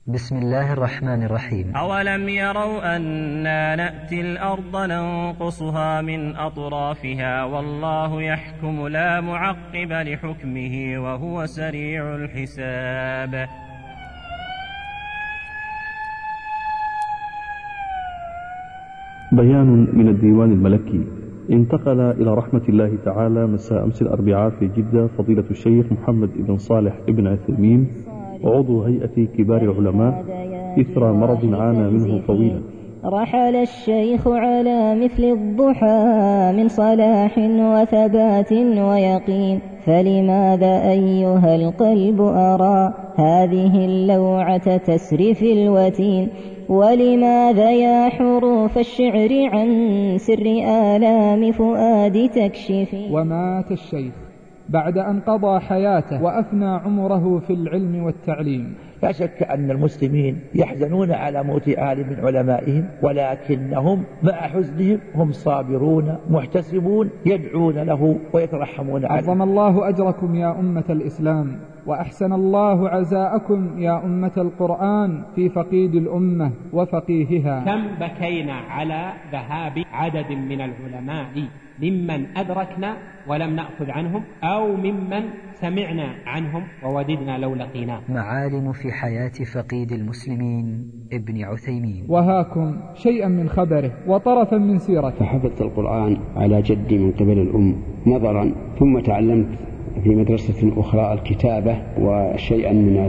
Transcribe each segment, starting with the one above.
بسم الله الرحمن الرحيم. أولم يروا أنا نأتي الأرض ننقصها من أطرافها والله يحكم لا معقب لحكمه وهو سريع الحساب. بيان من الديوان الملكي. انتقل إلى رحمة الله تعالى مساء أمس الأربعاء في جدة فضيلة الشيخ محمد بن صالح بن عثيمين عضو هيئة كبار العلماء إثر مرض عانى منه طويلا. رحل الشيخ على مثل الضحى من صلاح وثبات ويقين، فلماذا أيها القلب أرى هذه اللوعة تسري في الوتين؟ ولماذا يا حروف الشعر عن سر آلام فؤاد تكشفين؟ ومات الشيخ بعد أن قضى حياته وأفنى عمره في العلم والتعليم. لا شك أن المسلمين يحزنون على موت عالم من علمائهم، ولكنهم مع حزنهم هم صابرون محتسبون يدعون له ويترحمون عليه. عظم الله أجركم يا أمة الإسلام، وأحسن الله عزاءكم يا أمة القرآن في فقيد الأمة وفقيهها. كم بكينا على ذهاب عدد من العلماء ممن أدركنا ولم نأخذ عنهم، أو ممن سمعنا عنهم ووددنا لو لقيناه. معالم في حياة فقيد المسلمين ابن عثيمين. وهاكم شيئا من خبره وطرفا من سيرته. فحفظت القرآن على جدي من قبل الأم نظرا، ثم تعلمت في مدرسة أخرى الكتابة وشيئا من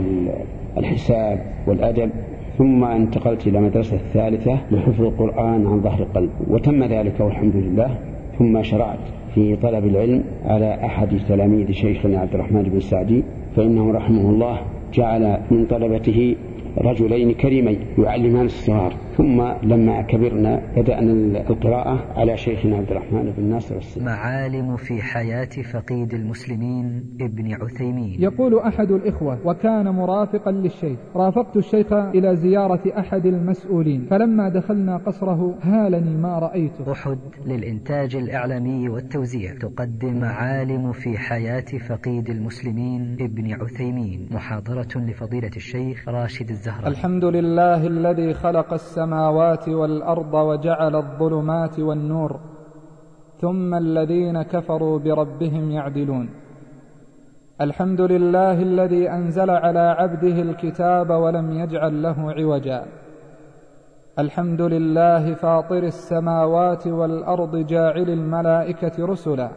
الحساب والأدب، ثم انتقلت إلى مدرسة الثالثة لحفظ القرآن عن ظهر قلب، وتم ذلك والحمد لله. ثم شرعت في طلب العلم على أحد تلاميذ شيخنا عبد الرحمن بن سعدي، فإنه رحمه الله جعل من طلبته رجلين كريمين يعلمان الصغار. ثم لما كبرنا بدأنا القراءة على شيخنا عبد الرحمن بن ناصر السعدي. معالم في حياة فقيد المسلمين ابن عثيمين. يقول أحد الإخوة وكان مرافقا للشيخ: رافقت الشيخ إلى زيارة أحد المسؤولين، فلما دخلنا قصره هالني ما رأيته. أحد للإنتاج الإعلامي والتوزيع تقدم معالم في حياة فقيد المسلمين ابن عثيمين، محاضرة لفضيلة الشيخ راشد الزهراني. الحمد لله الذي خلق السماوات والأرض وجعل الظلمات والنور، ثم الذين كفروا بربهم يعدلون. الحمد لله الذي أنزل على عبده الكتاب ولم يجعل له عوجا. الحمد لله فاطر السماوات والأرض جاعل الملائكة رسلا.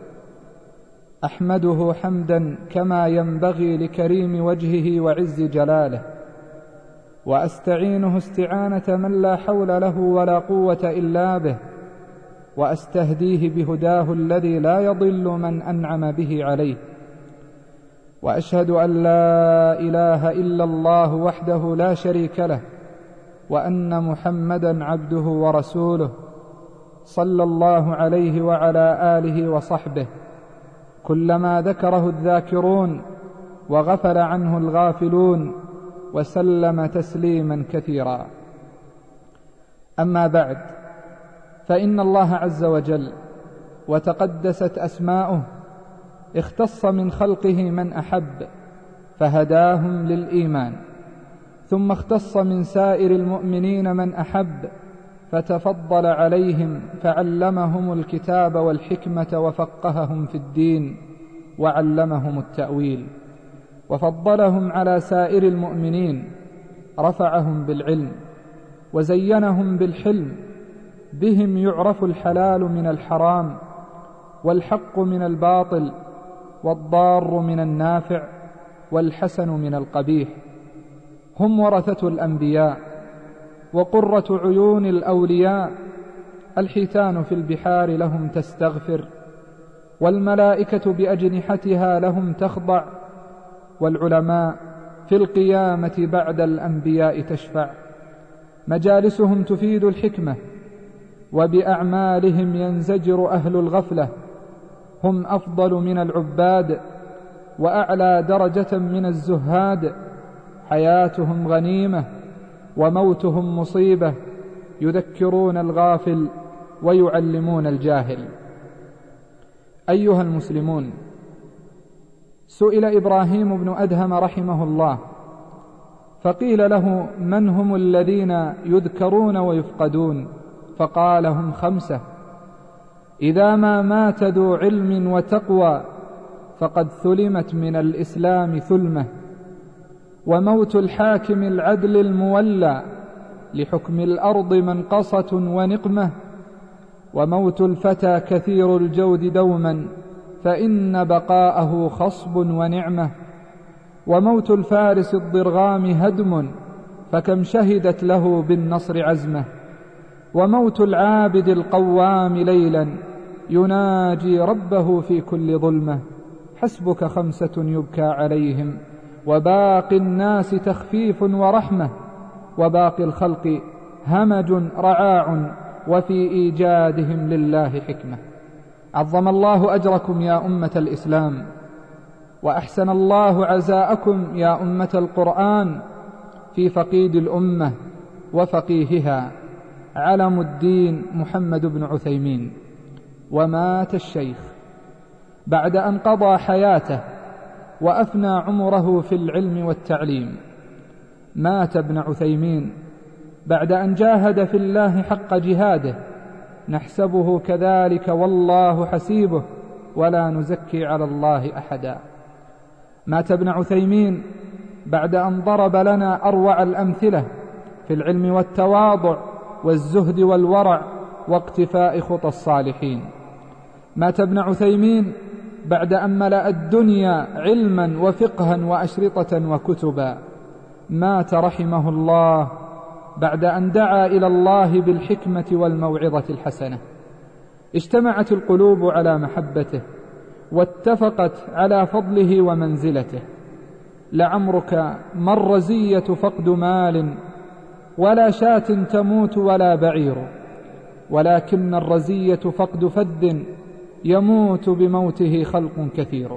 أحمده حمدا كما ينبغي لكريم وجهه وعز جلاله، وأستعينه استعانة من لا حول له ولا قوة إلا به، وأستهديه بهداه الذي لا يضل من أنعم به عليه. وأشهد أن لا إله إلا الله وحده لا شريك له، وأن محمدا عبده ورسوله، صلى الله عليه وعلى آله وصحبه كلما ذكره الذاكرون وغفل عنه الغافلون، وسلم تسليما كثيرا. أما بعد، فإن الله عز وجل وتقدست أسماؤه اختص من خلقه من أحب فهداهم للإيمان، ثم اختص من سائر المؤمنين من أحب فتفضل عليهم فعلمهم الكتاب والحكمة وفقههم في الدين وعلمهم التأويل، وفضلهم على سائر المؤمنين، رفعهم بالعلم وزينهم بالحلم، بهم يعرف الحلال من الحرام والحق من الباطل والضار من النافع والحسن من القبيح. هم ورثة الأنبياء وقرة عيون الأولياء. الحيتان في البحار لهم تستغفر، والملائكة بأجنحتها لهم تخضع، والعلماء في القيامة بعد الأنبياء تشفع. مجالسهم تفيد الحكمة، وبأعمالهم ينزجر أهل الغفلة. هم أفضل من العباد وأعلى درجة من الزهاد. حياتهم غنيمة وموتهم مصيبة، يذكرون الغافل ويعلمون الجاهل. أيها المسلمون، سئل إبراهيم بن أدهم رحمه الله فقيل له: من هم الذين يذكرون ويفقدون؟ فقال: هم 5: إذا ما مات ذو علم وتقوى فقد ثلمت من الإسلام ثلمة، وموت الحاكم العدل المولى لحكم الأرض منقصة ونقمة، وموت الفتى كثير الجود دوما فإن بقاءه خصب ونعمة، وموت الفارس الضرغام هدم فكم شهدت له بالنصر عزمه، وموت العابد القوام ليلا يناجي ربه في كل ظلمة، حسبك 5 يبكى عليهم وباقي الناس تخفيف ورحمة، وباقي الخلق همج رعاع وفي إيجادهم لله حكمة. عظم الله أجركم يا أمة الإسلام، وأحسن الله عزاءكم يا أمة القرآن في فقيد الأمة وفقيهها علم الدين محمد بن عثيمين. ومات الشيخ بعد أن قضى حياته وأفنى عمره في العلم والتعليم. مات ابن عثيمين بعد أن جاهد في الله حق جهاده، نحسبه كذلك والله حسيبه ولا نزكي على الله أحدا. مات ابن عثيمين بعد أن ضرب لنا أروع الأمثلة في العلم والتواضع والزهد والورع واقتفاء خطى الصالحين. مات ابن عثيمين بعد أن ملأ الدنيا علما وفقها وأشرطة وكتبا. مات رحمه الله بعد أن دعا إلى الله بالحكمة والموعظة الحسنة. اجتمعت القلوب على محبته واتفقت على فضله ومنزلته. لعمرك ما الرزية فقد مال ولا شاة تموت ولا بعير، ولكن الرزية فقد فد يموت بموته خلق كثير.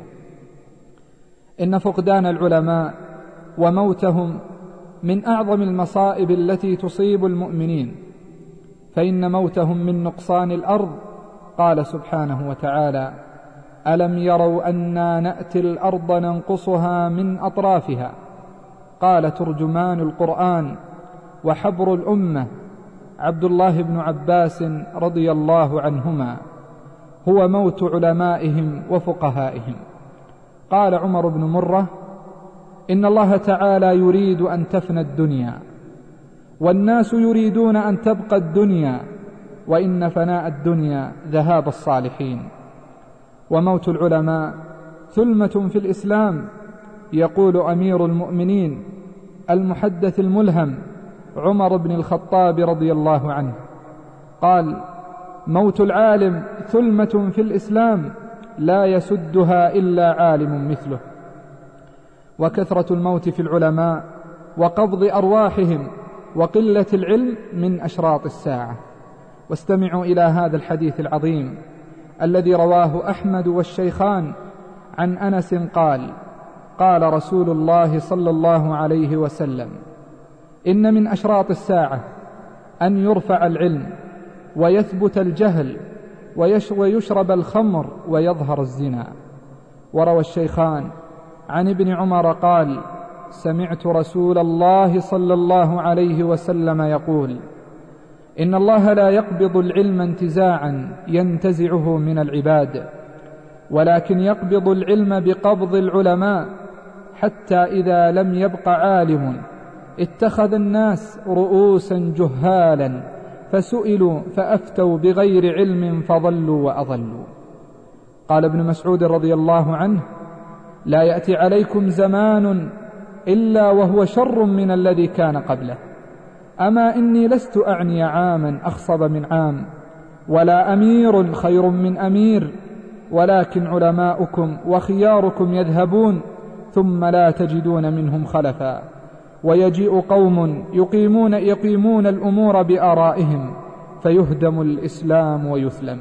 إن فقدان العلماء وموتهم من أعظم المصائب التي تصيب المؤمنين، فإن موتهم من نقصان الأرض. قال سبحانه وتعالى: ألم يروا أنا نأتي الأرض ننقصها من أطرافها. قال ترجمان القرآن وحبر الأمة عبد الله بن عباس رضي الله عنهما: هو موت علمائهم وفقهائهم. قال عمر بن مرة: إن الله تعالى يريد أن تفنى الدنيا، والناس يريدون أن تبقى الدنيا، وإن فناء الدنيا ذهاب الصالحين. وموت العلماء ثلمة في الإسلام. يقول أمير المؤمنين المحدث الملهم عمر بن الخطاب رضي الله عنه قال: موت العالم ثلمة في الإسلام لا يسدها إلا عالم مثله. وكثرة الموت في العلماء وقبض أرواحهم وقلة العلم من أشراط الساعة. واستمعوا إلى هذا الحديث العظيم الذي رواه أحمد والشيخان عن أنس قال: قال رسول الله صلى الله عليه وسلم: إن من أشراط الساعة أن يرفع العلم ويثبت الجهل ويشرب الخمر ويظهر الزنا. وروى الشيخان عن ابن عمر قال: سمعت رسول الله صلى الله عليه وسلم يقول: إن الله لا يقبض العلم انتزاعا ينتزعه من العباد، ولكن يقبض العلم بقبض العلماء، حتى إذا لم يبق عالم اتخذ الناس رؤوسا جهالا فسئلوا فأفتوا بغير علم فضلوا وأضلوا. قال ابن مسعود رضي الله عنه: لا يأتي عليكم زمان إلا وهو شر من الذي كان قبله. أما إني لست أعني عاما أخصب من عام، ولا أمير خير من أمير، ولكن علماؤكم وخياركم يذهبون ثم لا تجدون منهم خلفا، ويجيء قوم يقيمون الأمور بآرائهم فيهدم الإسلام ويثلم.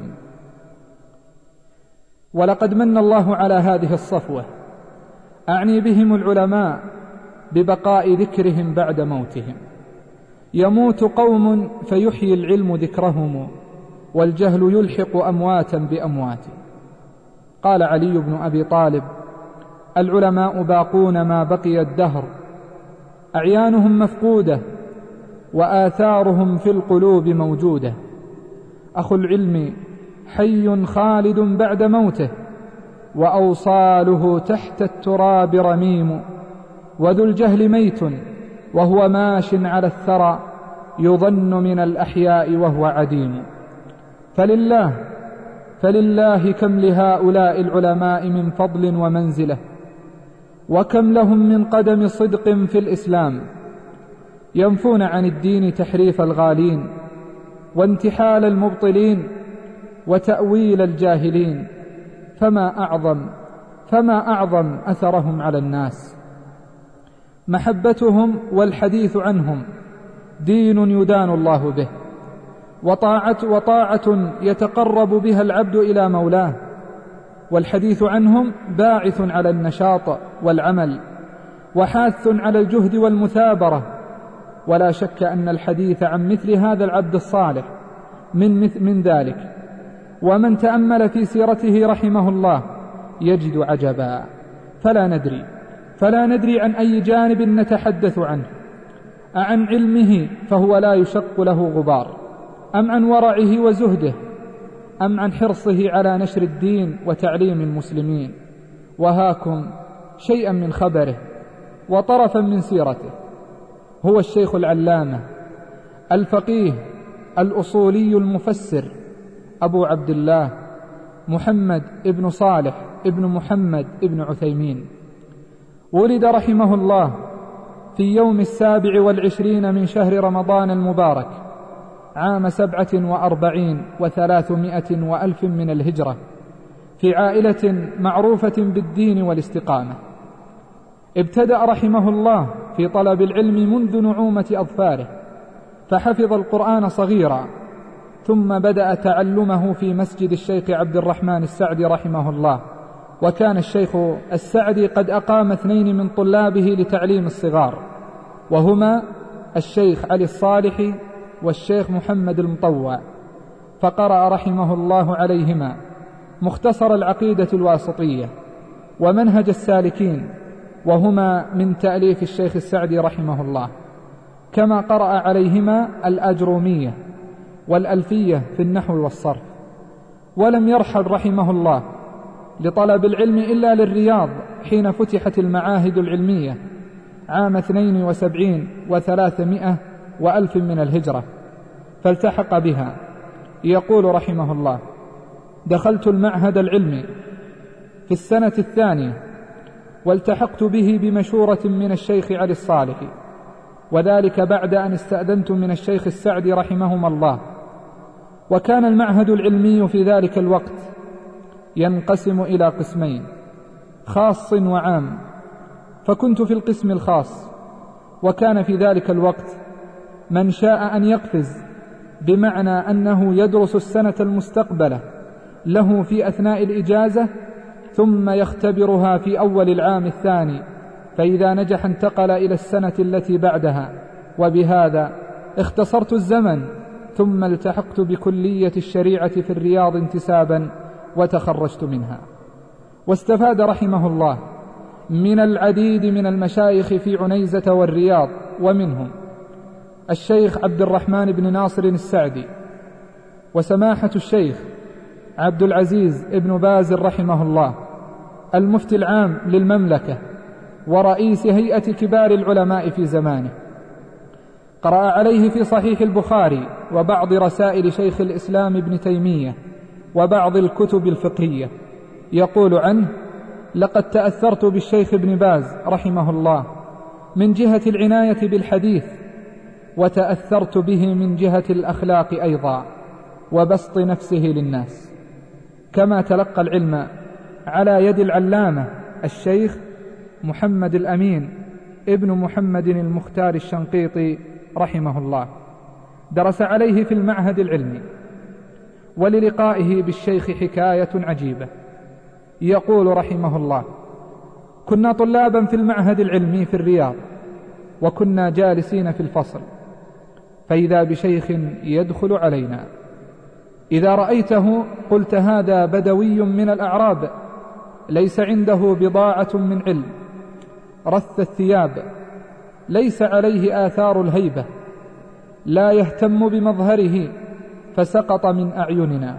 ولقد من الله على هذه الصفوة، أعني بهم العلماء، ببقاء ذكرهم بعد موتهم. يموت قوم فيحيي العلم ذكرهم، والجهل يلحق أمواتا بأموات. قال علي بن أبي طالب: العلماء باقون ما بقي الدهر، أعيانهم مفقودة وآثارهم في القلوب موجودة. أخو العلم حي خالد بعد موته، وأوصاله تحت التراب رميم. وذو الجهل ميت وهو ماش على الثرى، يظن من الأحياء وهو عديم. فلله كم لهؤلاء العلماء من فضل ومنزلة، وكم لهم من قدم صدق في الإسلام، ينفون عن الدين تحريف الغالين وانتحال المبطلين وتأويل الجاهلين. فما أعظم أثرهم على الناس. محبتهم والحديث عنهم دين يدان الله به، وطاعة يتقرب بها العبد إلى مولاه. والحديث عنهم باعث على النشاط والعمل، وحاث على الجهد والمثابرة. ولا شك أن الحديث عن مثل هذا العبد الصالح من ذلك. ومن تأمل في سيرته رحمه الله يجد عجبا. فلا ندري عن أي جانب نتحدث عنه، أعن علمه فهو لا يشق له غبار، أم عن ورعه وزهده، أم عن حرصه على نشر الدين وتعليم المسلمين. وهاكم شيئا من خبره وطرفا من سيرته. هو الشيخ العلامة الفقيه الأصولي المفسر أبو عبد الله محمد ابن صالح ابن محمد ابن عثيمين. ولد رحمه الله في يوم 27 من شهر رمضان المبارك عام 47 و300 وألف من الهجرة، في عائلة معروفة بالدين والاستقامة. ابتدأ رحمه الله في طلب العلم منذ نعومة أظفاره، فحفظ القرآن صغيرا، ثم بدأ تعلمه في مسجد الشيخ عبد الرحمن السعدي رحمه الله. وكان الشيخ السعدي قد أقام 2 من طلابه لتعليم الصغار، وهما الشيخ علي الصالحي والشيخ محمد المطوع، فقرأ رحمه الله عليهما مختصر العقيدة الواسطية ومنهج السالكين، وهما من تأليف الشيخ السعدي رحمه الله، كما قرأ عليهما الأجرومية والألفية في النحو والصرف. ولم يرحل رحمه الله لطلب العلم إلا للرياض حين فتحت المعاهد العلمية عام 72 و300 وألف من الهجرة، فالتحق بها. يقول رحمه الله: دخلت المعهد العلمي في السنة 2، والتحقت به بمشورة من الشيخ علي الصالحي، وذلك بعد أن استأذنت من الشيخ السعدي رحمهما الله. وكان المعهد العلمي في ذلك الوقت ينقسم إلى قسمين، خاص وعام، فكنت في القسم الخاص. وكان في ذلك الوقت من شاء أن يقفز، بمعنى أنه يدرس السنة المستقبلة له في أثناء الإجازة، ثم يختبرها في أول العام الثاني، فإذا نجح انتقل إلى السنة التي بعدها. وبهذا اختصرت الزمن، ثم التحقت بكلية الشريعة في الرياض انتسابا، وتخرجت منها. واستفاد رحمه الله من العديد من المشايخ في عنيزة والرياض، ومنهم الشيخ عبد الرحمن بن ناصر السعدي، وسماحة الشيخ عبد العزيز ابن باز رحمه الله، المفتي العام للمملكة ورئيس هيئة كبار العلماء في زمانه. قرأ عليه في صحيح البخاري وبعض رسائل شيخ الإسلام ابن تيمية وبعض الكتب الفقهية. يقول عنه: لقد تأثرت بالشيخ ابن باز رحمه الله من جهة العناية بالحديث، وتأثرت به من جهة الأخلاق أيضا، وبسط نفسه للناس. كما تلقى العلم على يد العلامة الشيخ محمد الأمين ابن محمد المختار الشنقيطي رحمه الله، درس عليه في المعهد العلمي. وللقائه بالشيخ حكاية عجيبة. يقول رحمه الله: كنا طلابا في المعهد العلمي في الرياض، وكنا جالسين في الفصل، فإذا بشيخ يدخل علينا، إذا رأيته قلت هذا بدوي من الأعراب، ليس عنده بضاعة من علم، رث الثياب، ليس عليه آثار الهيبة، لا يهتم بمظهره، فسقط من أعيننا.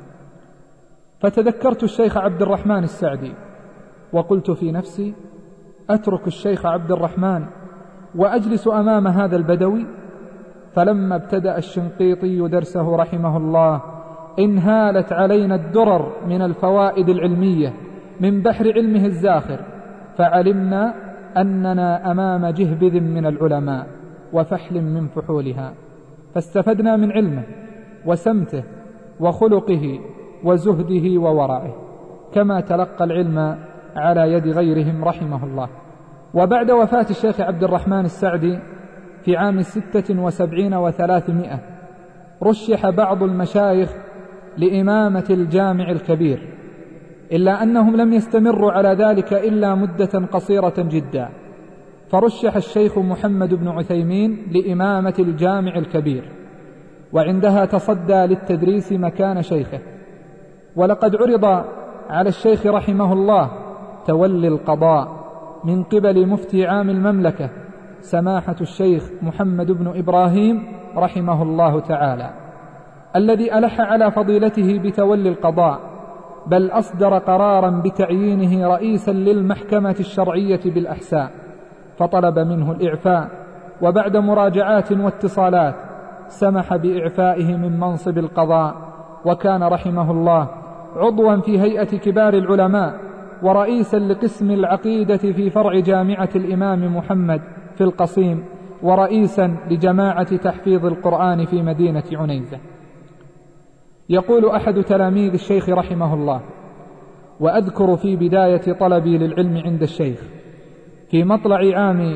فتذكرت الشيخ عبد الرحمن السعدي وقلت في نفسي: أترك الشيخ عبد الرحمن وأجلس أمام هذا البدوي؟ فلما ابتدأ الشنقيطي درسه رحمه الله انهالت علينا الدرر من الفوائد العلمية من بحر علمه الزاخر، فعلمنا أننا أمام جهبذ من العلماء وفحل من فحولها، فاستفدنا من علمه وسمته وخلقه وزهده وورعه، كما تلقى العلم على يد غيرهم رحمه الله. وبعد وفاة الشيخ عبد الرحمن السعدي في عام 76 و300 رشح بعض المشايخ لإمامة الجامع الكبير، إلا أنهم لم يستمروا على ذلك إلا مدة قصيرة جدا، فرشح الشيخ محمد بن عثيمين لإمامة الجامع الكبير، وعندها تصدى للتدريس مكان شيخه. ولقد عرض على الشيخ رحمه الله تولي القضاء من قبل مفتي عام المملكة سماحة الشيخ محمد بن إبراهيم رحمه الله تعالى، الذي ألح على فضيلته بتولي القضاء، بل أصدر قرارا بتعيينه رئيسا للمحكمة الشرعية بالأحساء، فطلب منه الإعفاء، وبعد مراجعات واتصالات سمح بإعفائه من منصب القضاء. وكان رحمه الله عضوا في هيئة كبار العلماء، ورئيسا لقسم العقيدة في فرع جامعة الإمام محمد في القصيم، ورئيسا لجماعة تحفيظ القرآن في مدينة عنيزة. يقول أحد تلاميذ الشيخ رحمه الله: وأذكر في بداية طلبي للعلم عند الشيخ في مطلع عام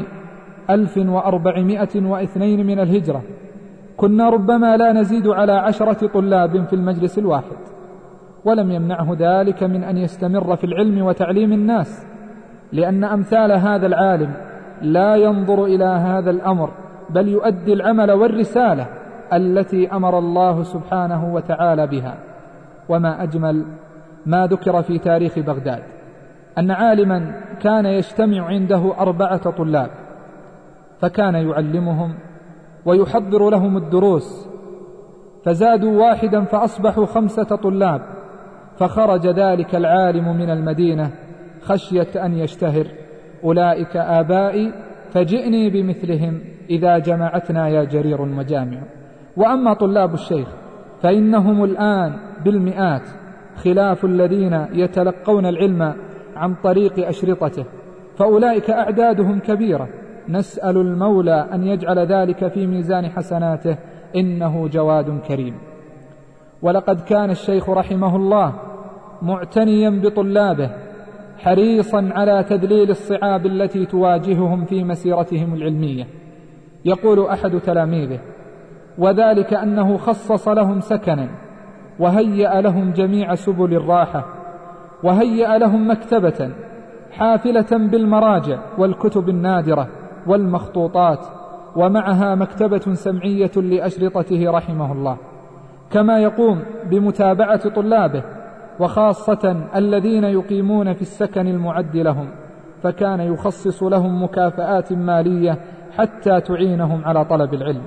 1402 من الهجرة، كنا ربما لا نزيد على 10 طلاب في المجلس الواحد، ولم يمنعه ذلك من أن يستمر في العلم وتعليم الناس، لأن أمثال هذا العالم لا ينظر إلى هذا الأمر، بل يؤدي العمل والرسالة التي أمر الله سبحانه وتعالى بها. وما أجمل ما ذكر في تاريخ بغداد أن عالما كان يجتمع عنده 4 طلاب، فكان يعلمهم ويحضر لهم الدروس، فزادوا واحدا فأصبحوا 5 طلاب، فخرج ذلك العالم من المدينة خشية أن يشتهر: أولئك آبائي فجئني بمثلهم إذا جمعتنا يا جرير مجامع. وأما طلاب الشيخ فإنهم الآن بالمئات، خلاف الذين يتلقون العلم عن طريق أشرطته، فأولئك أعدادهم كبيرة، نسأل المولى أن يجعل ذلك في ميزان حسناته، إنه جواد كريم. ولقد كان الشيخ رحمه الله معتنيا بطلابه، حريصا على تذليل الصعاب التي تواجههم في مسيرتهم العلمية. يقول أحد تلاميذه: وذلك أنه خصص لهم سكنا، وهيأ لهم جميع سبل الراحة، وهيأ لهم مكتبة حافلة بالمراجع والكتب النادرة والمخطوطات، ومعها مكتبة سمعية لأشرطته رحمه الله، كما يقوم بمتابعة طلابه، وخاصة الذين يقيمون في السكن المعد لهم، فكان يخصص لهم مكافآت مالية حتى تعينهم على طلب العلم.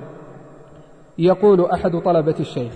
يقول أحد طلبة الشيخ: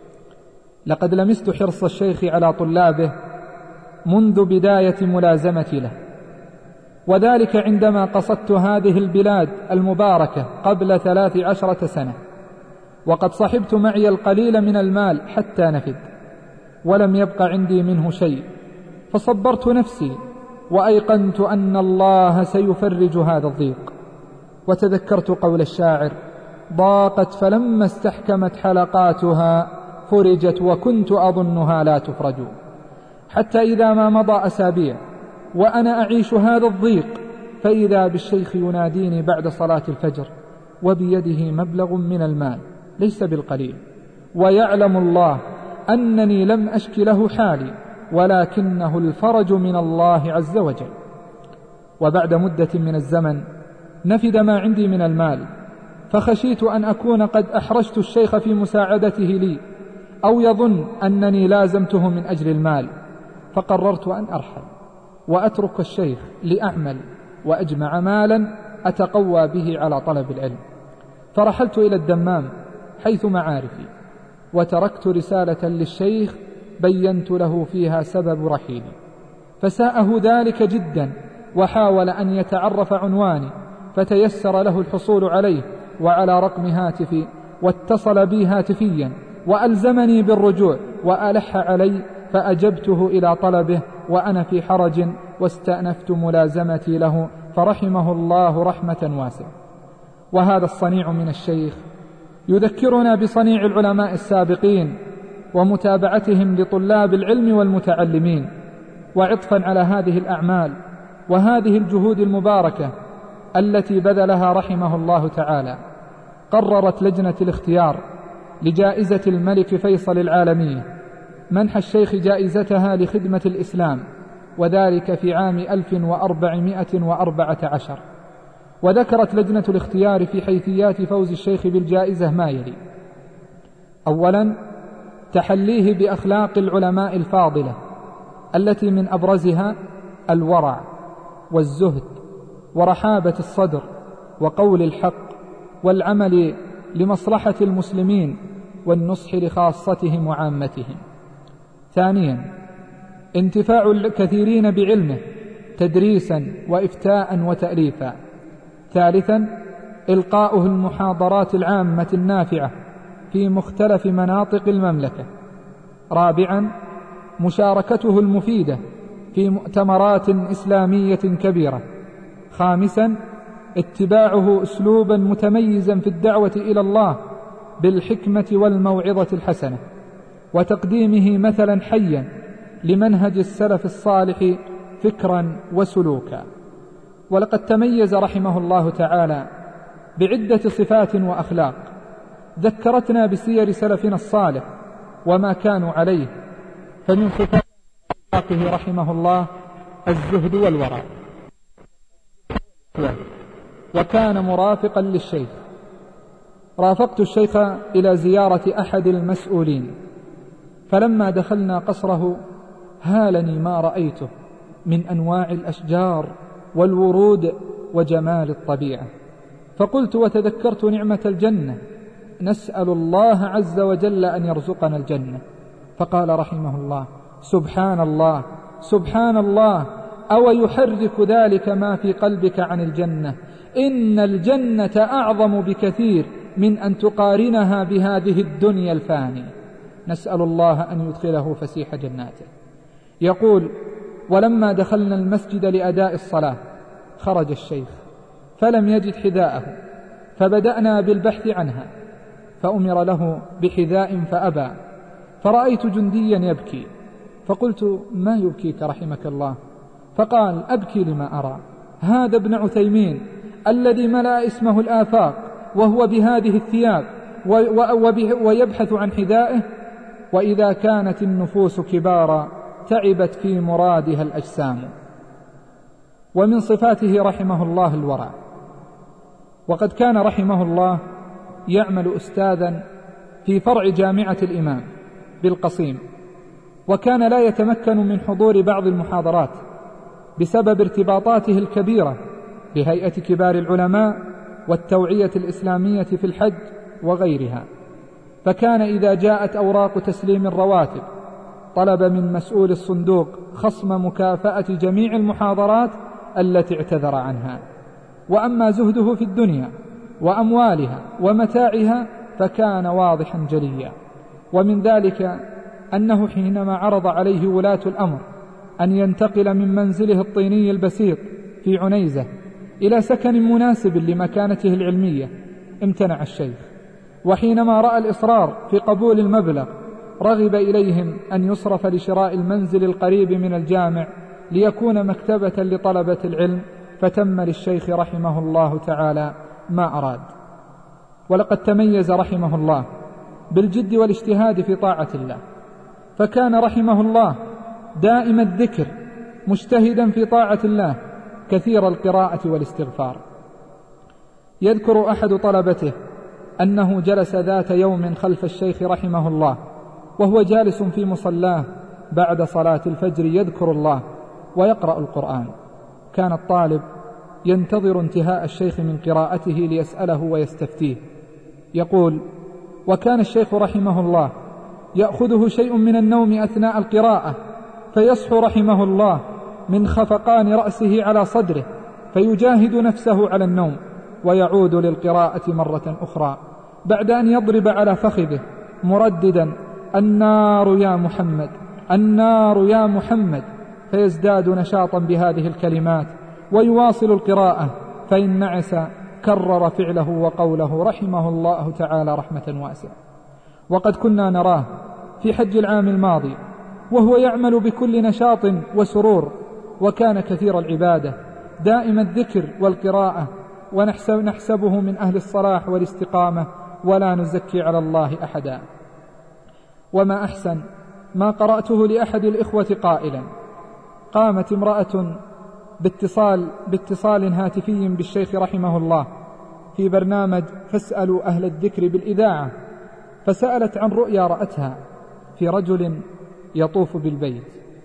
لقد لمست حرص الشيخ على طلابه منذ بداية ملازمتي له، وذلك عندما قصدت هذه البلاد المباركة قبل 13 سنة، وقد صحبت معي القليل من المال حتى نفد، ولم يبق عندي منه شيء، فصبرت نفسي وأيقنت أن الله سيفرج هذا الضيق. وتذكرت قول الشاعر: ضاقت فلما استحكمت حلقاتها فرجت وكنت أظنها لا تفرج. حتى إذا ما مضى أسابيع وأنا أعيش هذا الضيق، فإذا بالشيخ يناديني بعد صلاة الفجر وبيده مبلغ من المال ليس بالقليل، ويعلم الله أنني لم أشك له حالي، ولكنه الفرج من الله عز وجل. وبعد مدة من الزمن نفد ما عندي من المال، فخشيت أن أكون قد أحرجت الشيخ في مساعدته لي، أو يظن أنني لازمته من أجل المال، فقررت أن أرحل وأترك الشيخ لأعمل وأجمع مالا أتقوى به على طلب العلم. فرحلت إلى الدمام حيث معارفي، وتركت رسالة للشيخ بينت له فيها سبب رحيلي، فساءه ذلك جدا، وحاول أن يتعرف عنواني، فتيسر له الحصول عليه وعلى رقم هاتفي، واتصل بي هاتفيا وألزمني بالرجوع وألح علي، فأجبته إلى طلبه وأنا في حرج، واستأنفت ملازمتي له، فرحمه الله رحمة واسعة. وهذا الصنيع من الشيخ يذكرنا بصنيع العلماء السابقين ومتابعتهم لطلاب العلم والمتعلمين. وعطفا على هذه الأعمال وهذه الجهود المباركة التي بذلها رحمه الله تعالى، قررت لجنة الاختيار لجائزة الملك فيصل العالمية منح الشيخ جائزتها لخدمة الإسلام، وذلك في عام 1414. وذكرت لجنة الاختيار في حيثيات فوز الشيخ بالجائزة ما يلي: أولا، تحليه بأخلاق العلماء الفاضلة التي من أبرزها الورع والزهد ورحابة الصدر وقول الحق والعمل لمصلحة المسلمين والنصح لخاصتهم وعامتهم. ثانيا، انتفاع الكثيرين بعلمه تدريسا وإفتاء وتأليفا. ثالثا، إلقاؤه المحاضرات العامة النافعة في مختلف مناطق المملكة. رابعا، مشاركته المفيدة في مؤتمرات إسلامية كبيرة. خامسا، اتباعه أسلوبا متميزا في الدعوة إلى الله بالحكمة والموعظة الحسنة، وتقديمه مثلا حيا لمنهج السلف الصالح فكرا وسلوكا. ولقد تميز رحمه الله تعالى بعدة صفات وأخلاق ذكرتنا بسير سلفنا الصالح وما كانوا عليه. فمن صفات أخلاقه رحمه الله الزهد والورع، وكان مرافقا للشيخ. رافقت الشيخ إلى زيارة أحد المسؤولين، فلما دخلنا قصره هالني ما رأيته من أنواع الأشجار والورود وجمال الطبيعة، فقلت وتذكرت نعمة الجنة: نسأل الله عز وجل أن يرزقنا الجنة. فقال رحمه الله: سبحان الله سبحان الله، أو يحرك ذلك ما في قلبك عن الجنة؟ إن الجنة أعظم بكثير من أن تقارنها بهذه الدنيا الفانية. نسأل الله أن يدخله فسيح جناته. يقول: ولما دخلنا المسجد لأداء الصلاة خرج الشيخ فلم يجد حذاءه، فبدأنا بالبحث عنها، فأمر له بحذاء فأبى، فرأيت جنديا يبكي، فقلت: ما يبكيك رحمك الله؟ فقال: أبكي لما أرى هذا ابن عثيمين الذي ملأ اسمه الآفاق وهو بهذه الثياب ويبحث عن حذائه، وإذا كانت النفوس كبارا تعبت في مرادها الأجسام. ومن صفاته رحمه الله الورع، وقد كان رحمه الله يعمل أستاذا في فرع جامعة الإمام بالقصيم، وكان لا يتمكن من حضور بعض المحاضرات بسبب ارتباطاته الكبيرة بهيئة كبار العلماء والتوعية الإسلامية في الحج وغيرها، فكان إذا جاءت أوراق تسليم الرواتب طلب من مسؤول الصندوق خصم مكافأة جميع المحاضرات التي اعتذر عنها. وأما زهده في الدنيا وأموالها ومتاعها فكان واضحا جليا، ومن ذلك أنه حينما عرض عليه ولاة الأمر أن ينتقل من منزله الطيني البسيط في عنيزة إلى سكن مناسب لمكانته العلمية امتنع الشيخ، وحينما رأى الإصرار في قبول المبلغ رغب إليهم أن يصرف لشراء المنزل القريب من الجامع ليكون مكتبة لطلبة العلم، فتم للشيخ رحمه الله تعالى ما أراد. ولقد تميز رحمه الله بالجد والاجتهاد في طاعة الله، فكان رحمه الله دائم الذكر مجتهدا في طاعة الله كثير القراءة والاستغفار. يذكر أحد طلبته أنه جلس ذات يوم خلف الشيخ رحمه الله وهو جالس في مصلاه بعد صلاة الفجر يذكر الله ويقرأ القرآن. كان الطالب ينتظر انتهاء الشيخ من قراءته ليسأله ويستفتيه. يقول: وكان الشيخ رحمه الله يأخذه شيء من النوم أثناء القراءة، فيصحو رحمه الله من خفقان رأسه على صدره، فيجاهد نفسه على النوم، ويعود للقراءة مرة أخرى بعد أن يضرب على فخذه مرددا: النار يا محمد، النار يا محمد، فيزداد نشاطا بهذه الكلمات ويواصل القراءة، فإن نعس كرر فعله وقوله رحمه الله تعالى رحمة واسعة. وقد كنا نراه في حج العام الماضي وهو يعمل بكل نشاط وسرور، وكان كثير العبادة دائم الذكر والقراءة، ونحسبه من أهل الصلاح والاستقامة، ولا نزكي على الله أحدا. وما أحسن ما قرأته لأحد الإخوة قائلا: قامت امرأة باتصال هاتفي بالشيخ رحمه الله في برنامج فاسألوا أهل الذكر بالإذاعة، فسألت عن رؤيا رأتها في رجل يطوف بالبيت،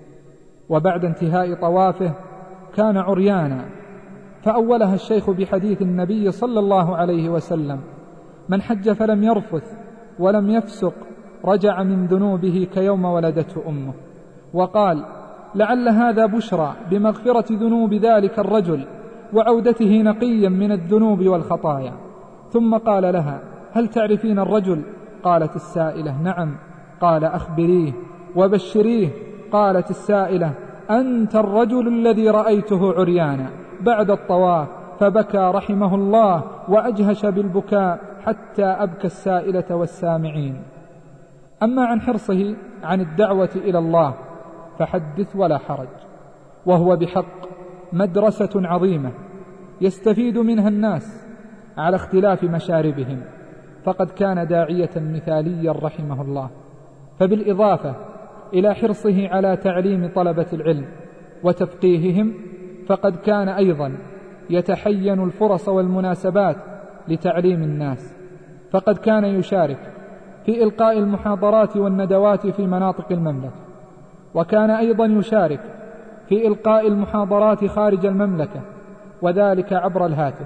وبعد انتهاء طوافه كان عريانا، فأولها الشيخ بحديث النبي صلى الله عليه وسلم: من حج فلم يرفث ولم يفسق رجع من ذنوبه كيوم ولدته أمه، وقال: لعل هذا بشرى بمغفرة ذنوب ذلك الرجل وعودته نقيا من الذنوب والخطايا. ثم قال لها: هل تعرفين الرجل؟ قالت السائلة: نعم. قال: أخبريه وبشريه. قالت السائلة: أنت الرجل الذي رأيته عريانا بعد الطواف، فبكى رحمه الله وأجهش بالبكاء حتى أبكى السائلة والسامعين. أما عن حرصه عن الدعوة إلى الله فحدث ولا حرج، وهو بحق مدرسة عظيمة يستفيد منها الناس على اختلاف مشاربهم، فقد كان داعية مثاليا رحمه الله. فبالإضافة إلى حرصه على تعليم طلبة العلم وتفقيههم، فقد كان أيضا يتحين الفرص والمناسبات لتعليم الناس، فقد كان يشارك في إلقاء المحاضرات والندوات في مناطق المملكة، وكان أيضا يشارك في إلقاء المحاضرات خارج المملكة، وذلك عبر الهاتف.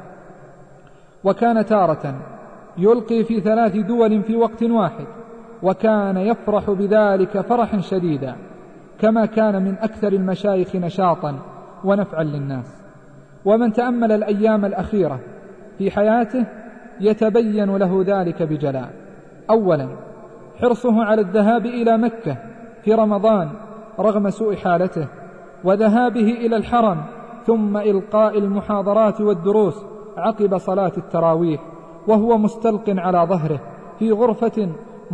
وكان تارة يلقي في 3 دول في وقت واحد، وكان يفرح بذلك فرحا شديدا، كما كان من أكثر المشايخ نشاطا ونفعا للناس. ومن تأمل الأيام الأخيرة في حياته يتبين له ذلك بجلاء. أولا، حرصه على الذهاب إلى مكة في رمضان رغم سوء حالته، وذهابه إلى الحرم، ثم إلقاء المحاضرات والدروس عقب صلاة التراويح وهو مستلق على ظهره في غرفة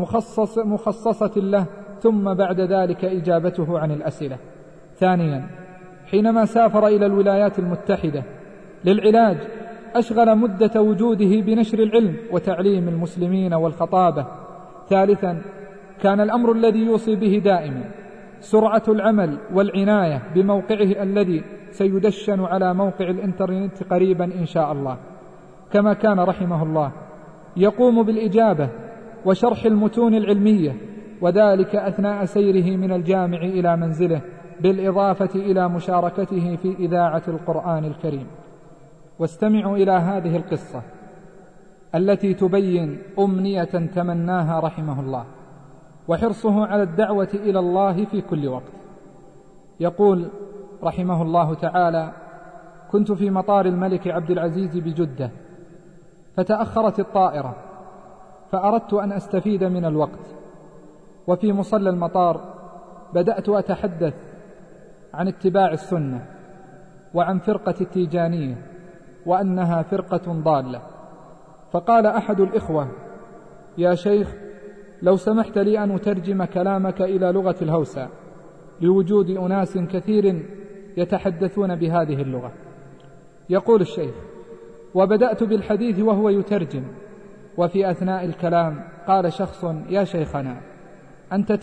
مخصصة له، ثم بعد ذلك إجابته عن الأسئلة. ثانيا، حينما سافر إلى الولايات المتحدة للعلاج أشغل مدة وجوده بنشر العلم وتعليم المسلمين والخطابة. ثالثا، كان الأمر الذي يوصي به دائما سرعة العمل والعناية بموقعه الذي سيدشن على موقع الإنترنت قريبا إن شاء الله، كما كان رحمه الله يقوم بالإجابة وشرح المتون العلمية، وذلك أثناء سيره من الجامع إلى منزله، بالإضافة إلى مشاركته في إذاعة القرآن الكريم. واستمعوا إلى هذه القصة التي تبين أمنية تمناها رحمه الله وحرصه على الدعوة إلى الله في كل وقت. يقول رحمه الله تعالى: كنت في مطار الملك عبد العزيز بجدة، فتأخرت الطائرة، فأردت أن أستفيد من الوقت، وفي مصلى المطار بدأت أتحدث عن اتباع السنة وعن فرقة التيجانية وأنها فرقة ضالة. فقال أحد الإخوة: يا شيخ، لو سمحت لي أن أترجم كلامك إلى لغة الهوسة، لوجود أناس كثير يتحدثون بهذه اللغة. يقول الشيخ: وبدأت بالحديث وهو يترجم، وفي أثناء الكلام قال شخص: يا شيخنا، أنت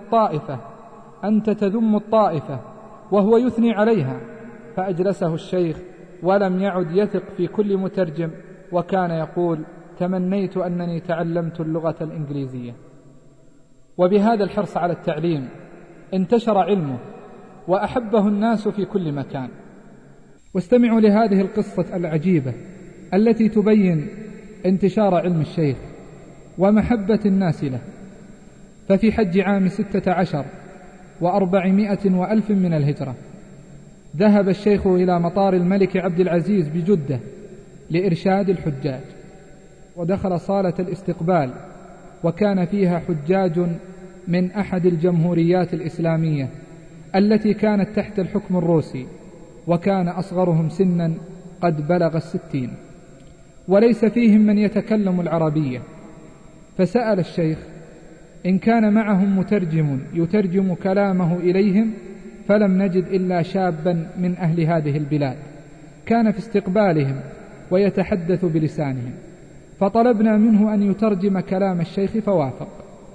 تذم الطائفة، وهو يثني عليها. فأجلسه الشيخ ولم يعد يثق في كل مترجم، وكان يقول: تمنيت أنني تعلمت اللغة الإنجليزية. وبهذا الحرص على التعليم انتشر علمه وأحبه الناس في كل مكان. واستمعوا لهذه القصة العجيبة التي تبين انتشار علم الشيخ ومحبة الناس له. ففي حج عام 16 و400 وألف من الهجرة ذهب الشيخ إلى مطار الملك عبد العزيز بجدة لإرشاد الحجاج، ودخل صالة الاستقبال وكان فيها حجاج من أحد الجمهوريات الإسلامية التي كانت تحت الحكم الروسي، وكان أصغرهم سنا قد بلغ 60، وليس فيهم من يتكلم العربية. فسأل الشيخ إن كان معهم مترجم يترجم كلامه إليهم، فلم نجد إلا شابا من أهل هذه البلاد كان في استقبالهم ويتحدث بلسانهم، فطلبنا منه أن يترجم كلام الشيخ فوافق.